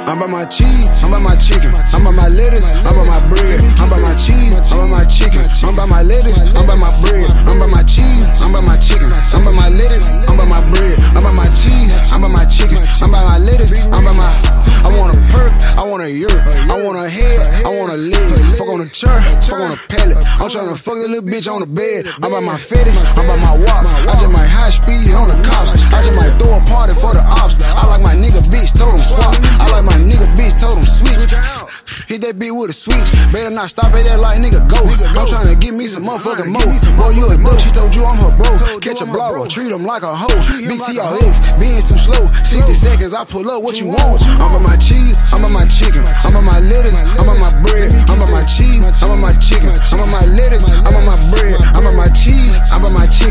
I'm by my cheese, I'm by my chicken, I'm by my lettuce, I'm by my bread, I'm by my cheese, I'm by my chicken, I'm by my lettuce, I'm by my bread, I'm by my cheese, I'm by my chicken, I'm by my lettuce, I'm by my bread, I'm by my cheese, I'm by my chicken, I'm by my lettuce, I'm by my. I want a perk, I want a yurt, I want a head, I want a leg, fuck on a chair, fuck on a pallet. I'm tryna fuck the little bitch on the bed. I'm by my fetty, I'm by my wop. I just might high speed on the cops. I just might throw a party for the ops. I like my nigga bitch, told him swap. I like my nigga bitch, told him switch. Hit that bitch with a switch. Better not stop at that like nigga go. I'm tryna get me some motherfucking mo. Boy, you a duck, she told you I'm her bro. Catch a blogger, treat him like a hoe. Big TRX, beans too slow. 60 seconds, I pull up what you want. I'm by my cheese, I'm by my chicken, I'm by my lettuce, I'm by my bread, I'm by my cheese, I'm by my chicken, I'm by my lettuce, I'm by my bread, I'm by my cheese, I'm by my chicken.